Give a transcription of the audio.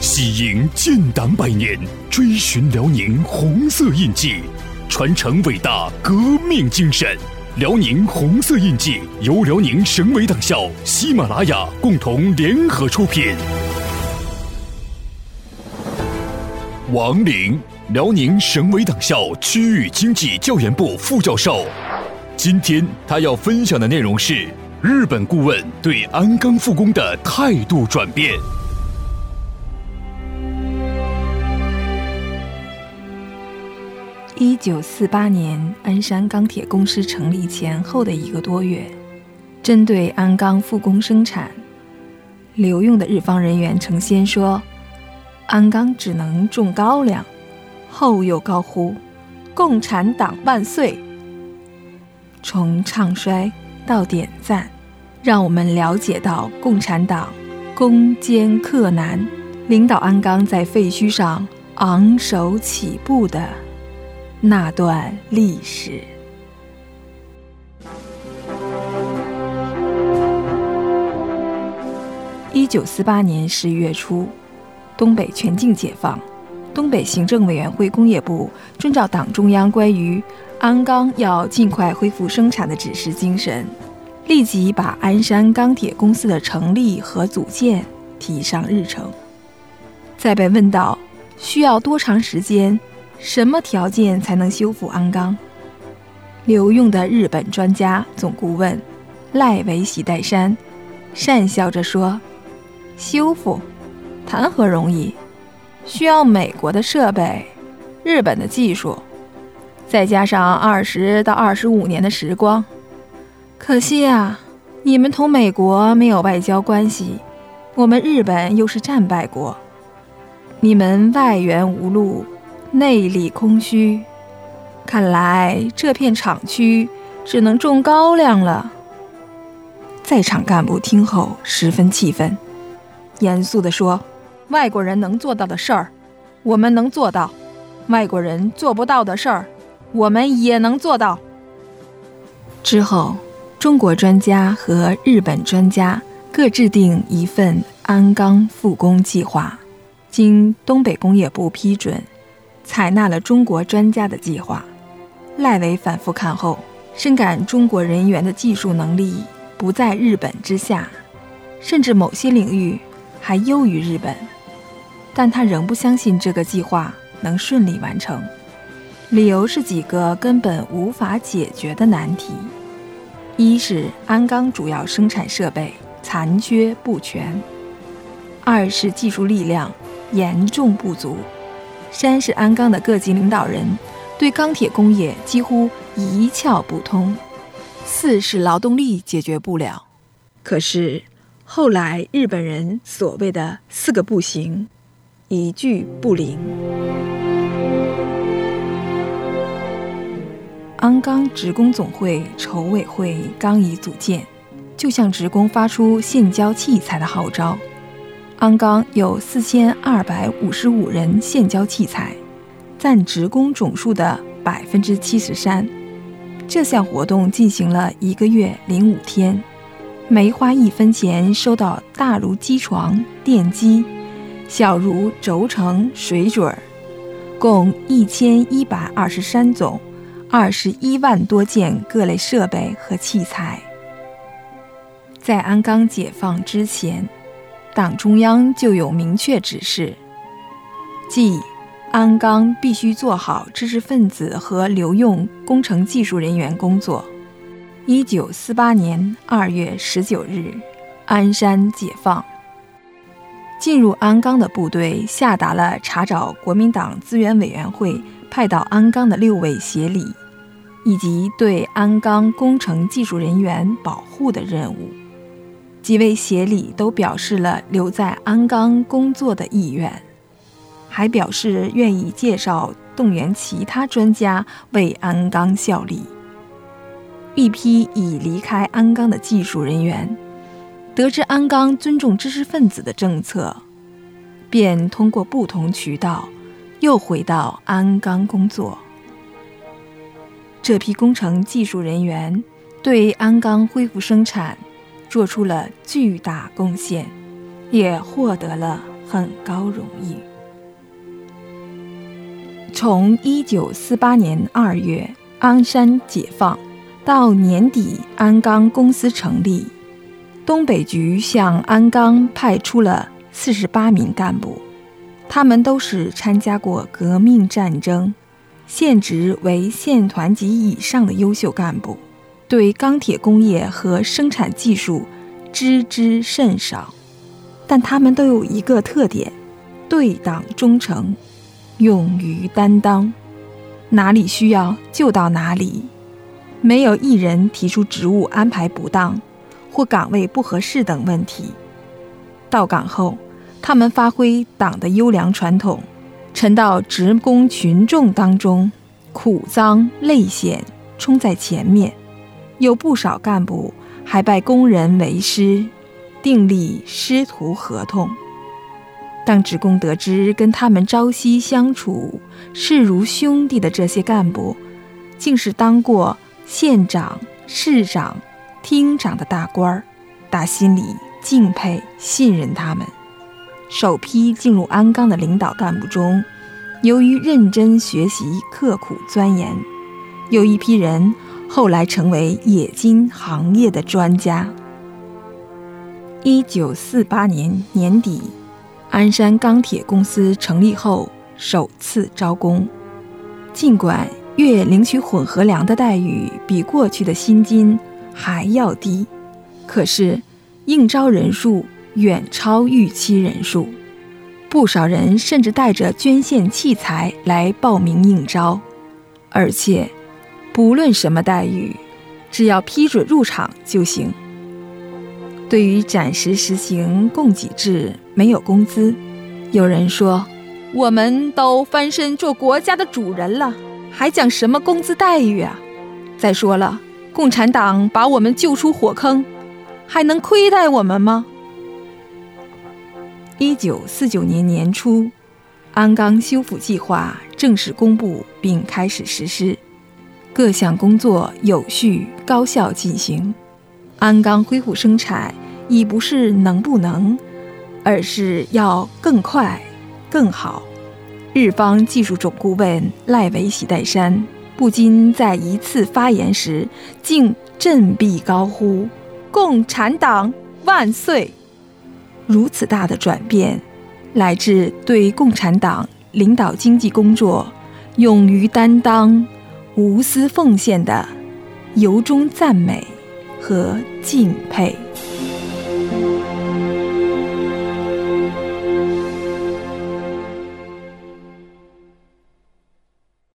喜迎建党100年，追寻辽宁红色印记，传承伟大革命精神。辽宁红色印记由辽宁省委党校、喜马拉雅共同联合出品。王林，辽宁省委党校区域经济教研部副教授。今天他要分享的内容是日本顾问对鞍钢复工的态度转变。 1948年鞍山钢铁公司成立前后的1个多月，针对鞍钢复工生产，留用的日方人员曾先说鞍钢只能种高粱，后又高呼共产党万岁。从唱衰到点赞，让我们了解到共产党攻坚克难，领导鞍钢在废墟上昂首起步的那段历史。1948年11月初，东北全境解放。东北行政委员会工业部遵照党中央关于鞍钢要尽快恢复生产的指示精神，立即把鞍山钢铁公司的成立和组建提上日程。在被问到需要多长时间、什么条件才能修复鞍钢，留用的日本专家总顾问赖维喜代山讪笑着说：修复谈何容易，需要美国的设备、日本的技术，再加上20到25年的时光。可惜啊，你们同美国没有外交关系，我们日本又是战败国，你们外援无路，内力空虚，看来这片厂区只能种高粱了。在场干部听后十分气愤，严肃地说：外国人能做到的事儿，我们能做到；外国人做不到的事儿，我们也能做到。之后，中国专家和日本专家各制定一份鞍钢复工计划，经东北工业部批准，采纳了中国专家的计划。赖维反复看后，深感中国人员的技术能力不在日本之下，甚至某些领域还优于日本，但他仍不相信这个计划能顺利完成，理由是几个根本无法解决的难题。一是鞍钢主要生产设备残缺不全，二是技术力量严重不足，三是鞍钢的各级领导人对钢铁工业几乎一窍不通，四是劳动力解决不了。可是后来日本人所谓的4个不行，一句不灵。鞍钢职工总会筹委会刚一组建，就向职工发出献交器材的号召。鞍钢有4255人献交器材，占职工总数的73%。这项活动进行了1个月05天，没花1分钱，收到大如机床、电机，小如轴承、水准，共1123种，21万多件各类设备和器材。在鞍钢解放之前，党中央就有明确指示，即鞍钢必须做好知识分子和留用工程技术人员工作。1948年2月19日，鞍山解放。进入鞍钢的部队下达了查找国民党资源委员会派到鞍钢的6位协理，以及对鞍钢工程技术人员保护的任务。几位协理都表示了留在鞍钢工作的意愿，还表示愿意介绍动员其他专家为鞍钢效力。一批已离开鞍钢的技术人员得知鞍钢尊重知识分子的政策，便通过不同渠道又回到鞍钢工作。这批工程技术人员对鞍钢恢复生产做出了巨大贡献，也获得了很高荣誉。从1948年2月鞍山解放到年底鞍钢公司成立，东北局向鞍钢派出了48名干部，他们都是参加过革命战争，现职为县团级以上的优秀干部，对钢铁工业和生产技术知之甚少，但他们都有一个特点：对党忠诚，勇于担当，哪里需要就到哪里，没有一人提出职务安排不当或岗位不合适等问题。到岗后，他们发挥党的优良传统，沉到职工群众当中，苦脏累险冲在前面。有不少干部还拜工人为师，订立师徒合同。当职工得知跟他们朝夕相处、视如兄弟的这些干部，竟是当过县长、市长、厅长的大官儿，打心里敬佩信任他们。首批进入鞍钢的领导干部中，由于认真学习、刻苦钻研，有一批人后来成为冶金行业的专家。1948年年底，鞍山钢铁公司成立后首次招工，尽管月领取混合粮的待遇比过去的薪金还要低，可是应招人数远超预期人数，不少人甚至带着捐献器材来报名应招，而且不论什么待遇，只要批准入场就行。对于暂时实行供给制，没有工资，有人说，我们都翻身做国家的主人了，还讲什么工资待遇啊？再说了，共产党把我们救出火坑，还能亏待我们吗？1949年年初，鞍钢修复计划正式公布并开始实施，各项工作有序高效进行。鞍钢恢复生产已不是能不能，而是要更快更好。日方技术总顾问赖维喜代山不禁在一次发言时竟振臂高呼：共产党万岁！如此大的转变，来自对共产党领导经济工作勇于担当、无私奉献的由衷赞美和敬佩。